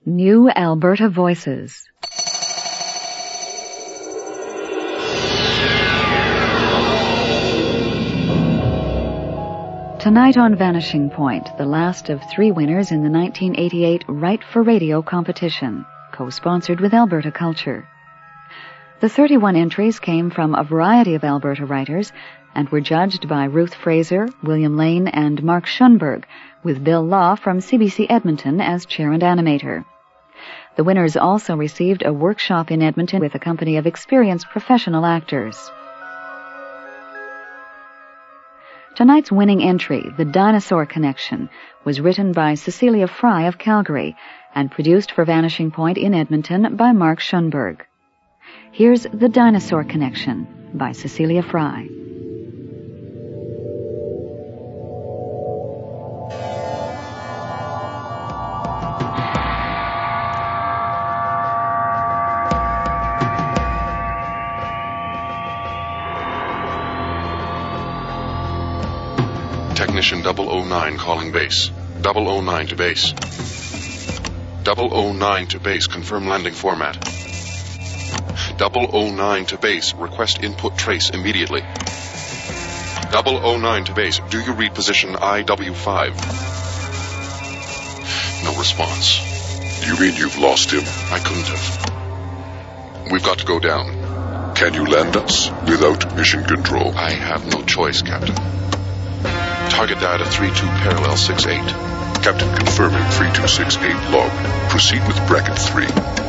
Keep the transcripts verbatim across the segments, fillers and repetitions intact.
New Alberta Voices. Tonight on Vanishing Point, the last of three winners in the nineteen eighty-eight Write for Radio competition, co-sponsored with Alberta Culture. The thirty-one entries came from a variety of Alberta writers and were judged by Ruth Fraser, William Lane, and Mark Schunberg, with Bill Law from C B C Edmonton as chair and animator. The winners also received a workshop in Edmonton with a company of experienced professional actors. Tonight's winning entry, The Dinosaur Connection, was written by Cecilia Fry of Calgary and produced for Vanishing Point in Edmonton by Mark Schunberg. Here's The Dinosaur Connection by Cecilia Fry. Technician double oh nine calling base. double oh nine to base. double oh nine to base, confirm landing format. double oh nine to base, request input trace immediately. double oh nine to base, do you read position I W five? No response. You mean you've lost him? I couldn't have. We've got to go down. Can you land us without mission control? I have no choice, Captain. Target data three two parallel six eight. Captain confirming three two six eight log. Proceed with bracket three.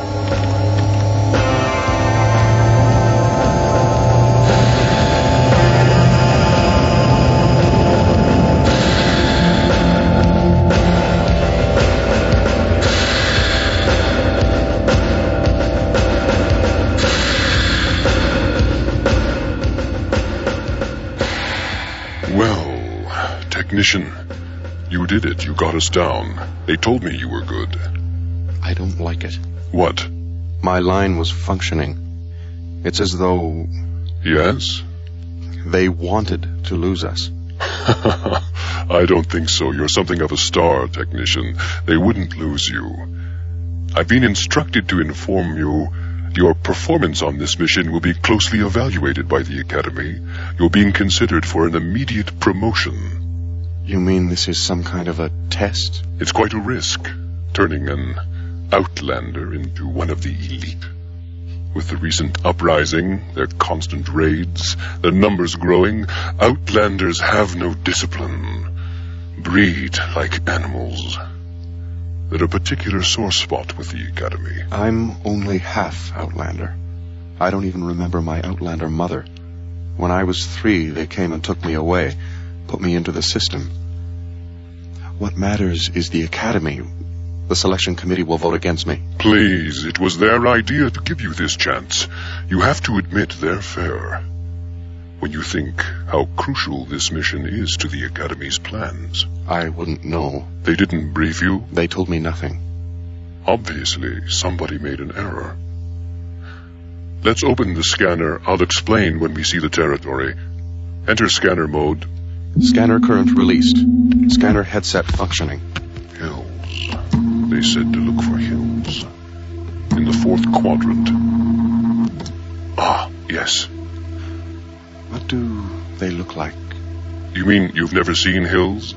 Technician, you did it. You got us down. They told me you were good. I don't like it. What? My line was functioning. It's as though... Yes? They wanted to lose us. I don't think so. You're something of a star, Technician. They wouldn't lose you. I've been instructed to inform you your performance on this mission will be closely evaluated by the Academy. You're being considered for an immediate promotion. You mean this is some kind of a test? It's quite a risk, turning an outlander into one of the elite. With the recent uprising, their constant raids, their numbers growing, outlanders have no discipline, breed like animals. They're a particular sore spot with the Academy. I'm only half outlander. I don't even remember my outlander mother. When I was three, they came and took me away. Put me into the system. What matters is the Academy. The selection committee will vote against me. Please, it was their idea to give you this chance. You have to admit they're fair. When you think how crucial this mission is to the Academy's plans. I wouldn't know. They didn't brief you? They told me nothing. Obviously, somebody made an error. Let's open the scanner. I'll explain when we see the territory. Enter scanner mode. Scanner current released. Scanner headset functioning. Hills. They said to look for hills. In the fourth quadrant. Ah, yes. What do they look like? You mean you've never seen hills?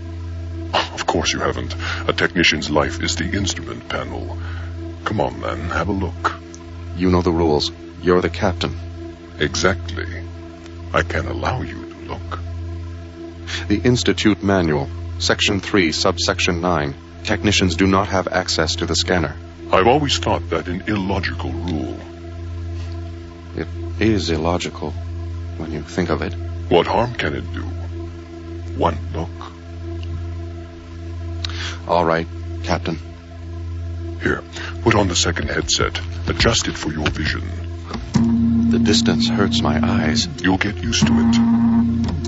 Of course you haven't. A technician's life is the instrument panel. Come on, then, have a look. You know the rules. You're the captain. Exactly. I can't allow you to look. The Institute Manual, Section three, Subsection nine. Technicians do not have access to the scanner. I've always thought that an illogical rule. It is illogical, when you think of it. What harm can it do? One look. All right, Captain. Here, put on the second headset. Adjust it for your vision. The distance hurts my eyes. You'll get used to it.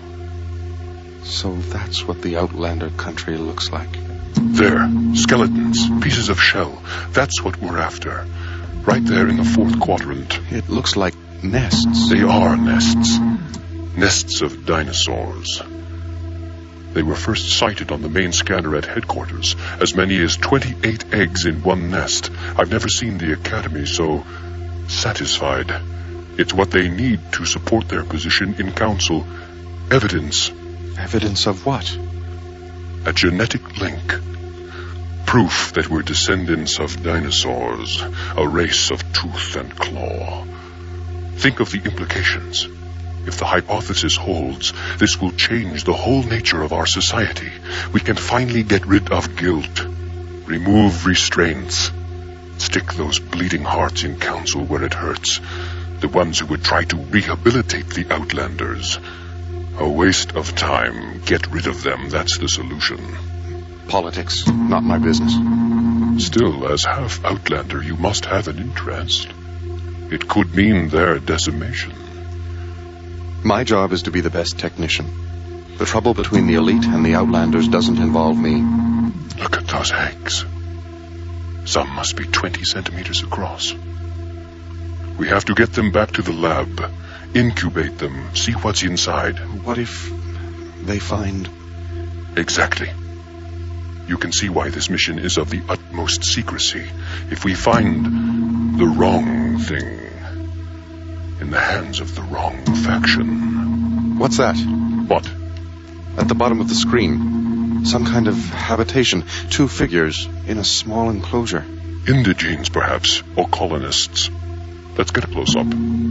So that's what the Outlander country looks like. There, skeletons, pieces of shell. That's what we're after. Right there in the fourth quadrant. It looks like nests. They are nests. Nests of dinosaurs. They were first sighted on the main scanner at headquarters. As many as twenty-eight eggs in one nest. I've never seen the Academy so satisfied. It's what they need to support their position in Council. Evidence. Evidence of what? A genetic link. Proof that we're descendants of dinosaurs, a race of tooth and claw. Think of the implications. If the hypothesis holds, this will change the whole nature of our society. We can finally get rid of guilt, remove restraints, stick those bleeding hearts in Council where it hurts, the ones who would try to rehabilitate the Outlanders. A waste of time. Get rid of them, that's the solution. Politics, not my business. Still, as half Outlander, you must have an interest. It could mean their decimation. My job is to be the best technician. The trouble between the elite and the Outlanders doesn't involve me. Look at those eggs. Some must be twenty centimeters across. We have to get them back to the lab, incubate them, see what's inside. What if they find... Exactly. You can see why this mission is of the utmost secrecy. If we find the wrong thing in the hands of the wrong faction... What's that? What? At the bottom of the screen. Some kind of habitation. Two figures in a small enclosure. Indigenes, perhaps, or colonists. Let's get a close-up.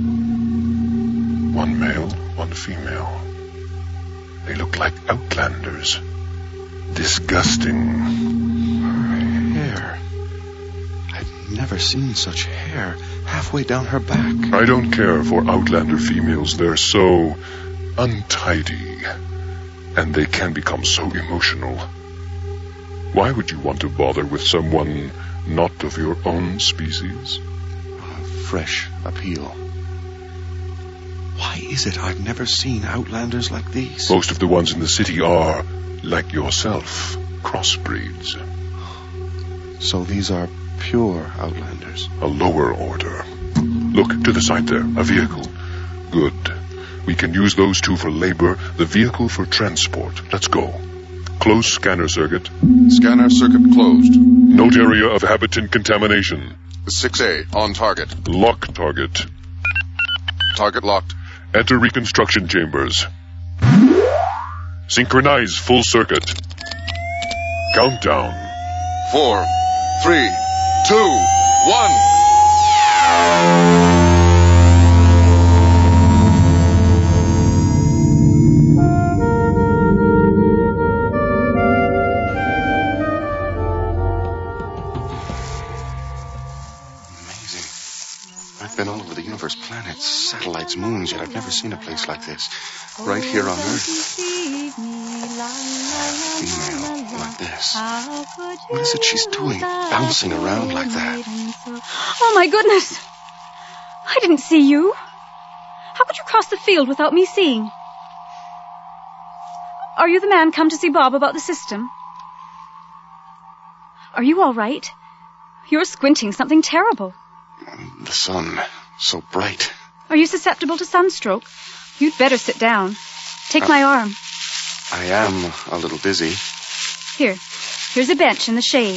One male, one female. They look like Outlanders. Disgusting. Hair. I've never seen such hair halfway down her back. I don't care for Outlander females. They're so untidy. And they can become so emotional. Why would you want to bother with someone not of your own species? A fresh appeal. Why is it I've never seen Outlanders like these? Most of the ones in the city are, like yourself, crossbreeds. So these are pure Outlanders? A lower order. Look, to the side there, a vehicle. Good. We can use those two for labor, the vehicle for transport. Let's go. Close scanner circuit. Scanner circuit closed. Note area of habitant contamination. six A, on target. Lock target. Target locked. Enter reconstruction chambers. Synchronize full circuit. Countdown. Four, three, two, one. I've been all over the universe, planets, satellites, moons, yet I've never seen a place like this. Right here on Earth. Female like this. What is it she's doing? Bouncing around like that. Oh, my goodness. I didn't see you. How could you cross the field without me seeing? Are you the man come to see Bob about the system? Are you all right? You're squinting something terrible. The sun, so bright. Are you susceptible to sunstroke? You'd better sit down. Take uh, my arm. I am a little dizzy. Here. Here's a bench in the shade.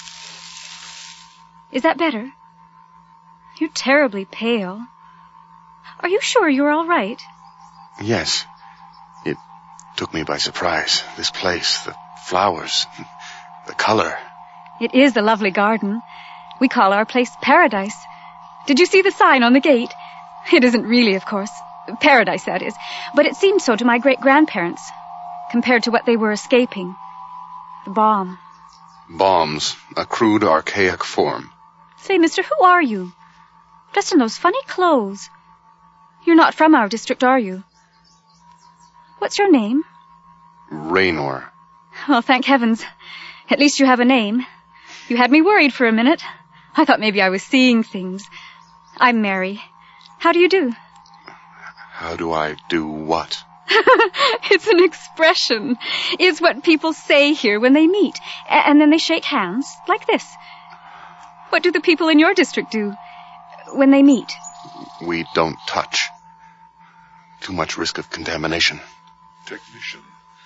Is that better? You're terribly pale. Are you sure you're all right? Yes. It took me by surprise. This place, the flowers, the color. It is a lovely garden. We call our place Paradise. Did you see the sign on the gate? It isn't really, of course. Paradise, that is. But it seemed so to my great-grandparents, compared to what they were escaping. The bomb. Bombs, a crude, archaic form. Say, mister, who are you? Dressed in those funny clothes. You're not from our district, are you? What's your name? Raynor. Well, thank heavens. At least you have a name. You had me worried for a minute. I thought maybe I was seeing things. I'm Mary. How do you do? How do I do what? It's an expression. It's what people say here when they meet. A- and then they shake hands, like this. What do the people in your district do when they meet? We don't touch. Too much risk of contamination. Technician,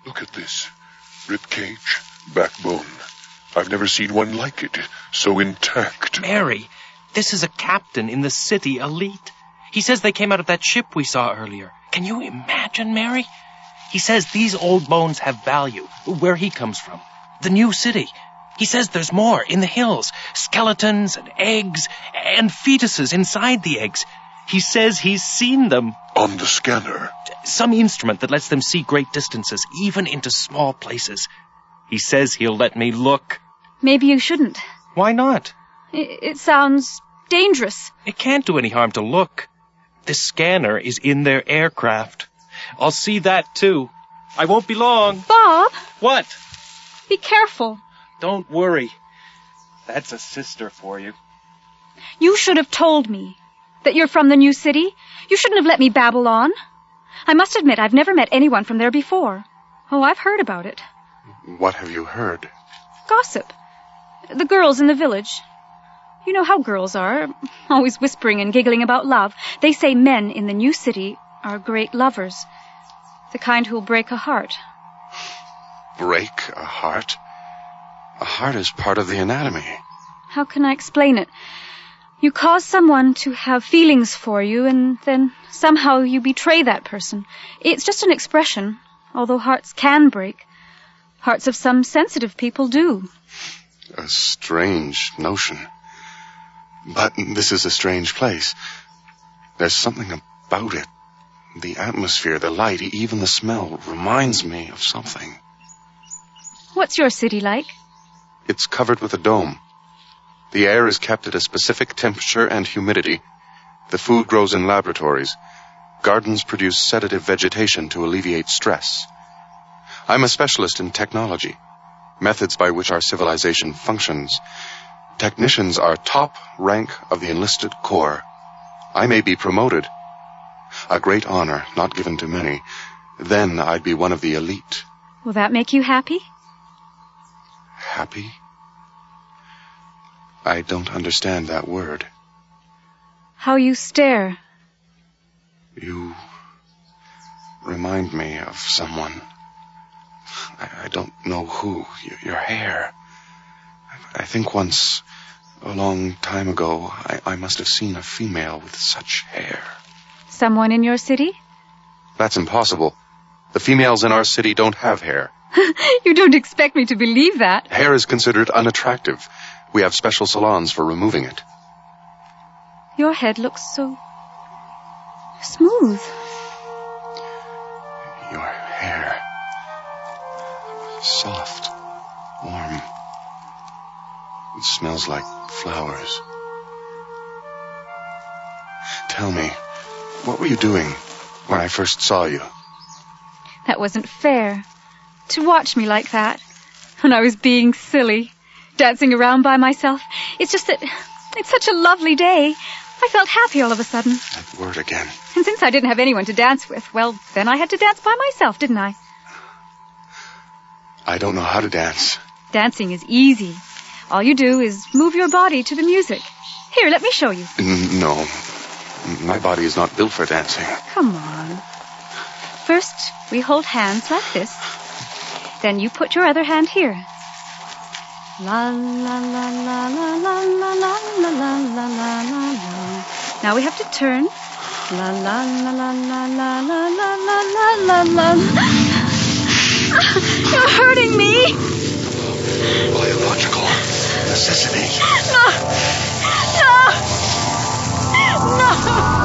Look at this. Ribcage, backbone. I've never seen one like it, so intact. Mary, this is a captain in the city elite. He says they came out of that ship we saw earlier. Can you imagine, Mary? He says these old bones have value, where he comes from. The new city. He says there's more in the hills. Skeletons and eggs and fetuses inside the eggs. He says he's seen them. On the scanner? Some instrument that lets them see great distances, even into small places. He says he'll let me look. Maybe you shouldn't. Why not? It, it sounds dangerous. It can't do any harm to look. This scanner is in their aircraft. I'll see that, too. I won't be long. Bob! What? Be careful. Don't worry. That's a sister for you. You should have told me that you're from the new city. You shouldn't have let me babble on. I must admit I've never met anyone from there before. Oh, I've heard about it. What have you heard? Gossip. The girls in the village. You know how girls are, always whispering and giggling about love. They say men in the new city are great lovers. The kind who'll break a heart. Break a heart? A heart is part of the anatomy. How can I explain it? You cause someone to have feelings for you, and then somehow you betray that person. It's just an expression, although hearts can break. Hearts of some sensitive people do. A strange notion. But this is a strange place. There's something about it. The atmosphere, the light, even the smell reminds me of something. What's your city like? It's covered with a dome. The air is kept at a specific temperature and humidity. The food grows in laboratories. Gardens produce sedative vegetation to alleviate stress. I'm a specialist in technology, methods by which our civilization functions. Technicians are top rank of the enlisted corps. I may be promoted. A great honor, not given to many. Then I'd be one of the elite. Will that make you happy? Happy? I don't understand that word. How you stare. You remind me of someone. I, I don't know who. Your, your hair. I, I think once, a long time ago, I, I must have seen a female with such hair. Someone in your city? That's impossible. The females in our city don't have hair. You don't expect me to believe that. Hair is considered unattractive. We have special salons for removing it. Your head looks so smooth. Your hair. Soft. Warm. It smells like flowers. Tell me, what were you doing when I first saw you? That wasn't fair. To watch me like that. When I was being silly. Dancing around by myself. It's just that it's such a lovely day. I felt happy all of a sudden. That word again. And since I didn't have anyone to dance with, well, then I had to dance by myself, didn't I? I don't know how to dance. Dancing is easy. All you do is move your body to the music. Here, let me show you. N- no. My body is not built for dancing. Come on. First, we hold hands like this. Then you put your other hand here. La la la la la la la la la la la la la. Now we have to turn. La la la la la la la la la la la la. You're hurting me. Biological necessity. No. No. No.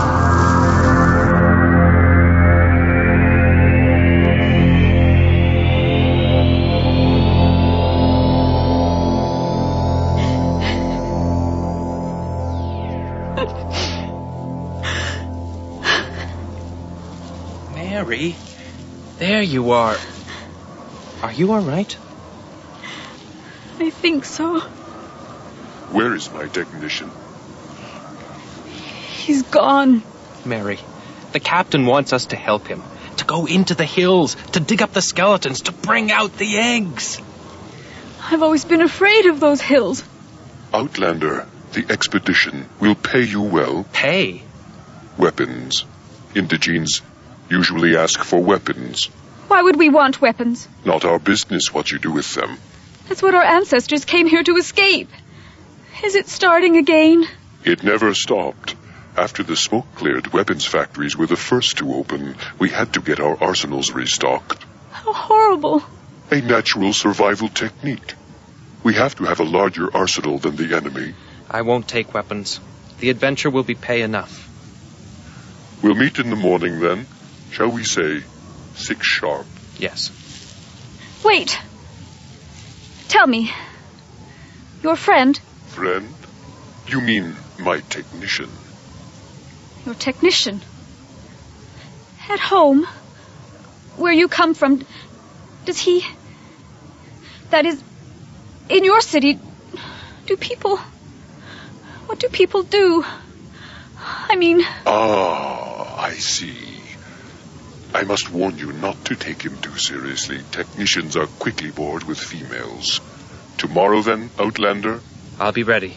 Mary, there you are. Are you all right? I think so. Where is my technician? He's gone. Mary, the captain wants us to help him. To go into the hills, to dig up the skeletons, to bring out the eggs. I've always been afraid of those hills. Outlander, the expedition will pay you well. Pay? Weapons. Indigenes usually ask for weapons. Why would we want weapons? Not our business what you do with them. That's what our ancestors came here to escape. Is it starting again? It never stopped. After the smoke cleared, weapons factories were the first to open. We had to get our arsenals restocked. How horrible. A natural survival technique. We have to have a larger arsenal than the enemy. I won't take weapons. The adventure will be pay enough. We'll meet in the morning then. Shall we say six sharp? Yes. Wait. Tell me. Your friend? Friend? You mean my technician? Your technician? At home? Where you come from? Does he... That is... In your city... Do people... What do people do? I mean... Ah, I see. I must warn you not to take him too seriously. Technicians are quickly bored with females. Tomorrow then, Outlander? I'll be ready.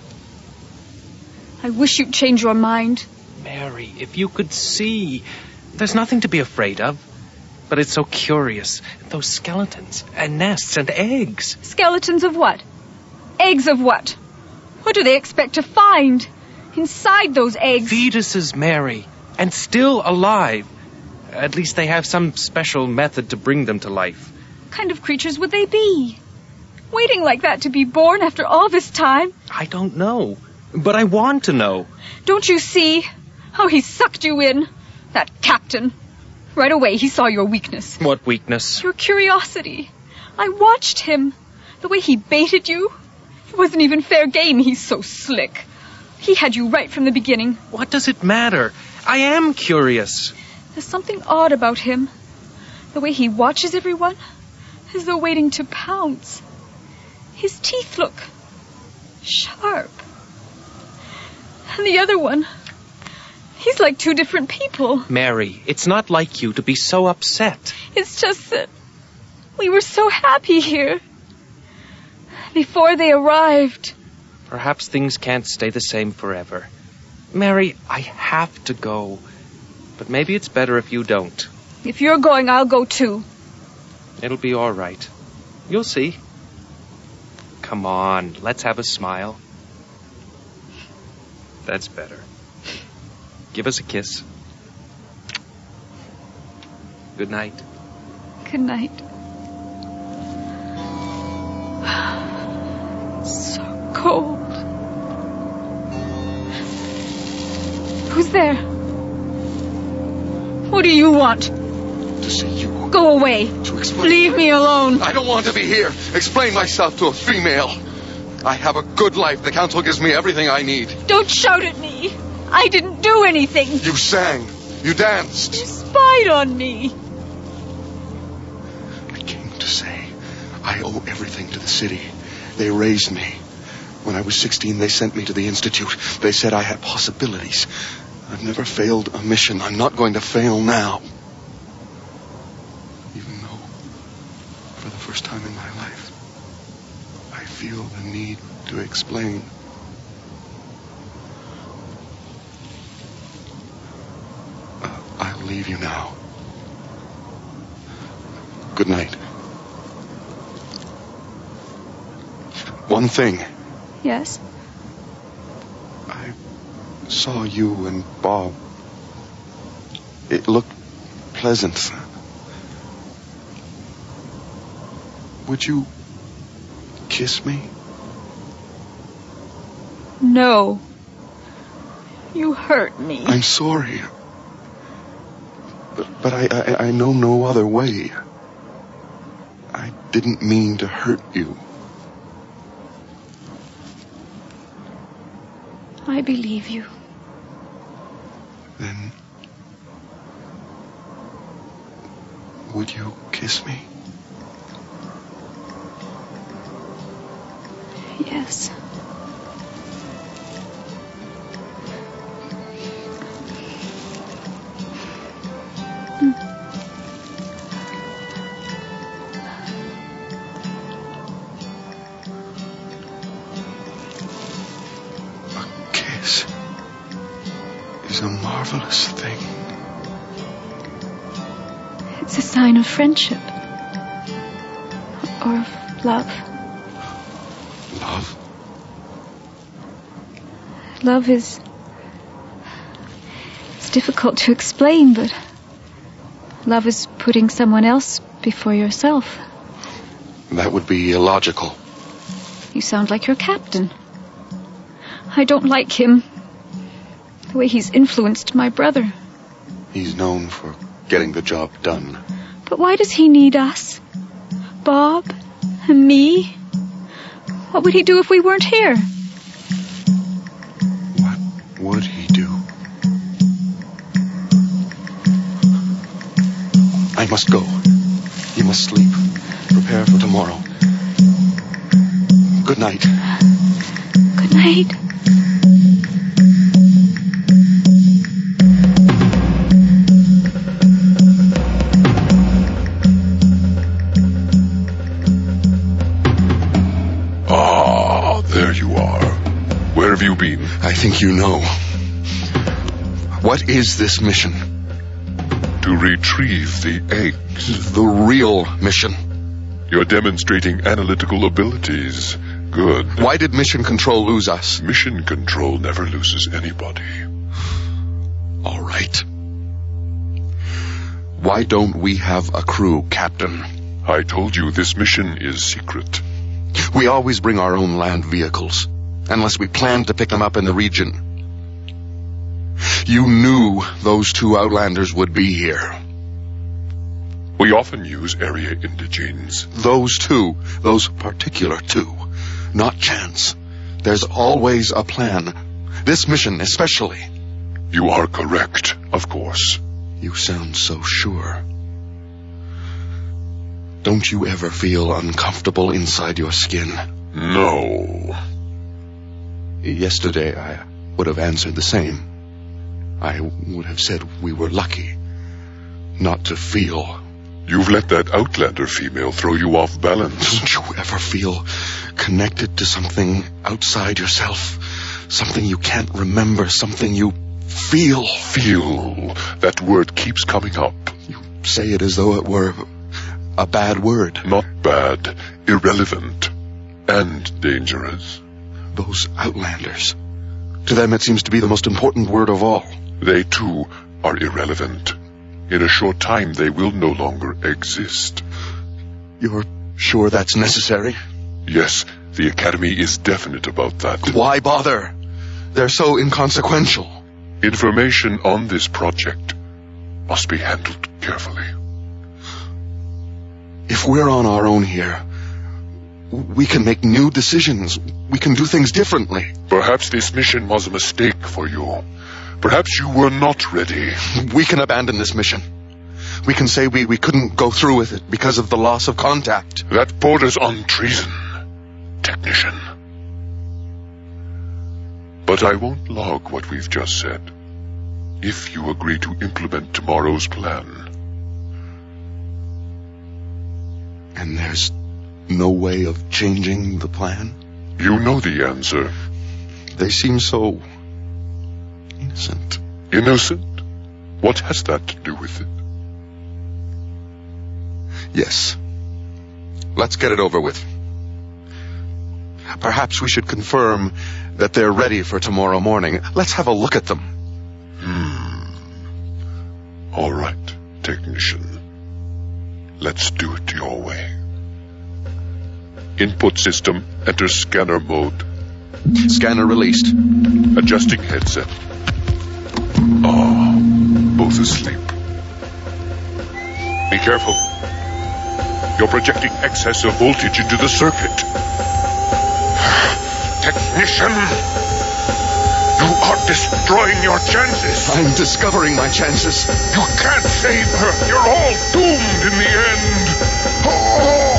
I wish you'd change your mind. Mary, if you could see. There's nothing to be afraid of. But it's so curious. Those skeletons and nests and eggs. Skeletons of what? Eggs of what? What do they expect to find inside those eggs? Fetuses, Mary. And still alive. At least they have some special method to bring them to life. What kind of creatures would they be? Waiting like that to be born after all this time? I don't know. But I want to know. Don't you see how he sucked you in? That captain. Right away he saw your weakness. What weakness? Your curiosity. I watched him. The way he baited you. It wasn't even fair game. He's so slick. He had you right from the beginning. What does it matter? I am curious. There's something odd about him. The way he watches everyone, as though waiting to pounce. His teeth look sharp. And the other one, he's like two different people. Mary, it's not like you to be so upset. It's just that we were so happy here. Before they arrived. Perhaps things can't stay the same forever. Mary, I have to go. But maybe it's better if you don't. If you're going, I'll go too. It'll be all right. You'll see. Come on, let's have a smile. That's better. Give us a kiss. Good night. Good night. So cold. Who's there? What do you want? To see you. Go away. To explain. Leave me alone. I don't want to be here. Explain myself to a female. I have a good life. The council gives me everything I need. Don't shout at me. I didn't do anything. You sang. You danced. You spied on me. I came to say I owe everything to the city. They raised me. When I was sixteen, they sent me to the Institute. They said I had possibilities. I've never failed a mission. I'm not going to fail now. Even though, for the first time in my life, I feel the need to explain. Uh, I'll leave you now. Good night. One thing. Yes? I saw you and Bob. It looked pleasant. Would you kiss me? No. You hurt me. I'm sorry. But, but I, I, I know no other way. I didn't mean to hurt you. I believe you. Then, would you kiss me? Yes. Is a marvelous thing. It's a sign of friendship. Love. Love? Love is... It's difficult to explain, but... Love is putting someone else before yourself. That would be illogical. You sound like your captain. I don't like him. The way he's influenced my brother. He's known for getting the job done. But why does he need us? Bob and me? What would he do if we weren't here? What would he do? I must go. You must sleep. Prepare for tomorrow. Good night. Good night. Ah, there you are. Where have you been? I think you know. What is this mission? To retrieve the eggs. The real mission. You're demonstrating analytical abilities. Good. Why did Mission Control lose us? Mission Control never loses anybody. All right. Why don't we have a crew, Captain? I told you this mission is secret. We always bring our own land vehicles, unless we plan to pick them up in the region. You knew those two Outlanders would be here. We often use area indigenes. Those two, those particular two, not chance. There's always a plan. This mission especially. You are correct, of course. You sound so sure. Don't you ever feel uncomfortable inside your skin? No. Yesterday I would have answered the same. I would have said we were lucky not to feel. You've let that Outlander female throw you off balance. Don't you ever feel connected to something outside yourself? Something you can't remember, something you feel? Feel. That word keeps coming up. You say it as though it were a bad word. Not bad. Irrelevant. And dangerous. Those Outlanders. To them it seems to be the most important word of all. They too are irrelevant. In a short time they will no longer exist. You're sure that's necessary? Yes, the Academy is definite about that. Why bother? They're so inconsequential. Information on this project must be handled carefully. If we're on our own here, we can make new decisions. We can do things differently. Perhaps this mission was a mistake for you. Perhaps you were not ready. We can abandon this mission. We can say we, we couldn't go through with it because of the loss of contact. That borders on treason, technician. But I won't log what we've just said. If you agree to implement tomorrow's plan. And there's no way of changing the plan? You know the answer. They seem so... innocent. Innocent? What has that to do with it? Yes. Let's get it over with. Perhaps we should confirm that they're ready for tomorrow morning. Let's have a look at them. Hmm. All right, technician. Let's do it your way. Input system, enter scanner mode. Scanner released. Adjusting headset. Ah, both asleep. Be careful. You're projecting excess of voltage into the circuit. Technician! You are destroying your chances. I'm discovering my chances. You can't save her. You're all doomed in the end. Oh.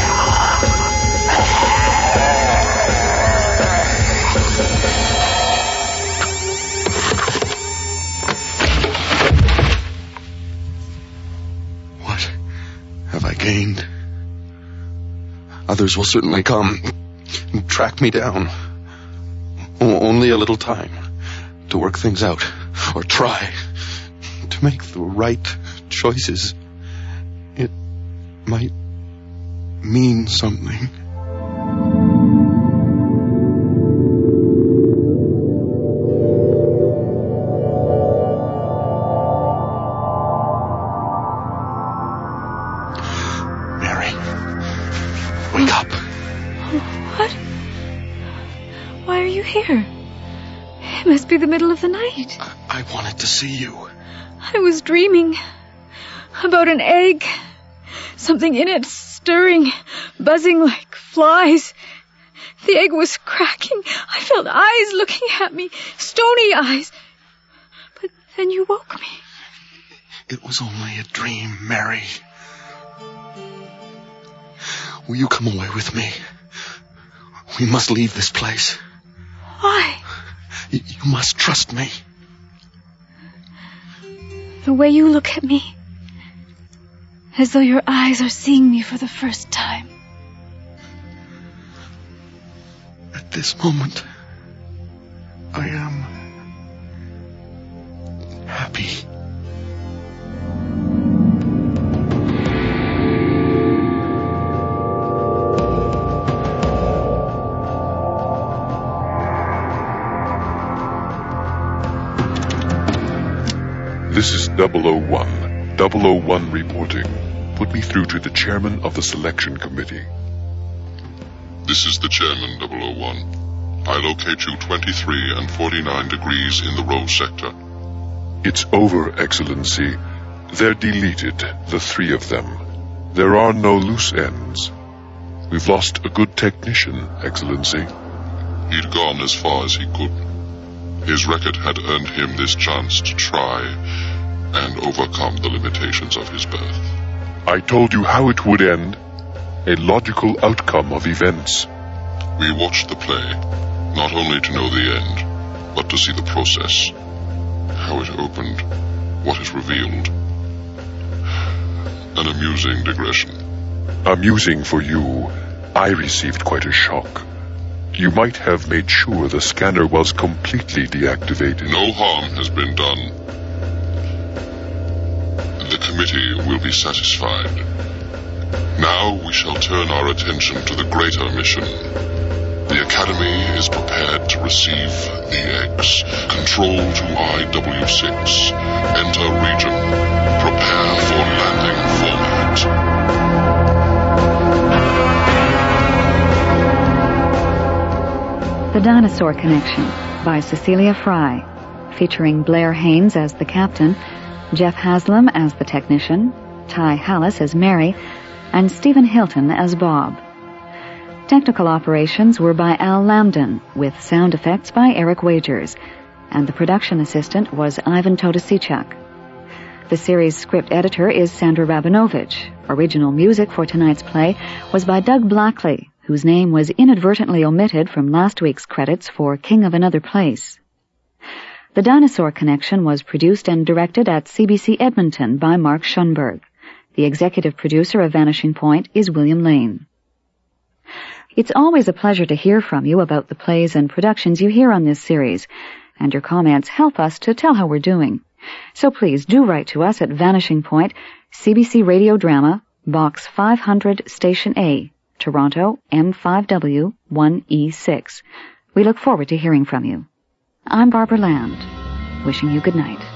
What have I gained? Others will certainly come and track me down. O- only a little time to work things out, or try to make the right choices. It might mean something. Mary, wake up. What? Why are you here? It must be the middle of the night. I, I wanted to see you. I was dreaming about an egg. Something in it stirring, buzzing like flies. The egg was cracking. I felt eyes looking at me, stony eyes. But then you woke me. It was only a dream, Mary. Will you come away with me? We must leave this place. Why? You, you must trust me. The way you look at me, as though your eyes are seeing me for the first time. At this moment, I am happy. This is double oh one. double oh one reporting. Put me through to the chairman of the selection committee. This is the chairman, double oh one. I locate you twenty-three and forty-nine degrees in the Rose sector. It's over, Excellency. They're deleted, the three of them. There are no loose ends. We've lost a good technician, Excellency. He'd gone as far as he could. His record had earned him this chance to try and overcome the limitations of his birth. I told you how it would end. A logical outcome of events. We watched the play, not only to know the end, but to see the process. How it opened, what it revealed. An amusing digression. Amusing for you. I received quite a shock. You might have made sure the scanner was completely deactivated. No harm has been done. The committee will be satisfied. Now we shall turn our attention to the greater mission. The Academy is prepared to receive the eggs. Control to I W six. Enter region. Prepare for landing format. The Dinosaur Connection by Cecilia Fry, featuring Blair Haynes as the captain, Jeff Haslam as the technician, Ty Hallis as Mary, and Stephen Hilton as Bob. Technical operations were by Al Lambden, with sound effects by Eric Wagers, and the production assistant was Ivan Todosichuk. The series script editor is Sandra Rabinovich. Original music for tonight's play was by Doug Blackley, whose name was inadvertently omitted from last week's credits for King of Another Place. The Dinosaur Connection was produced and directed at C B C Edmonton by Mark Schunberg. The executive producer of Vanishing Point is William Lane. It's always a pleasure to hear from you about the plays and productions you hear on this series, and your comments help us to tell how we're doing. So please do write to us at Vanishing Point, C B C Radio Drama, Box five hundred, Station A, Toronto, M five W one E six. We look forward to hearing from you. I'm Barbara Land, wishing you good night.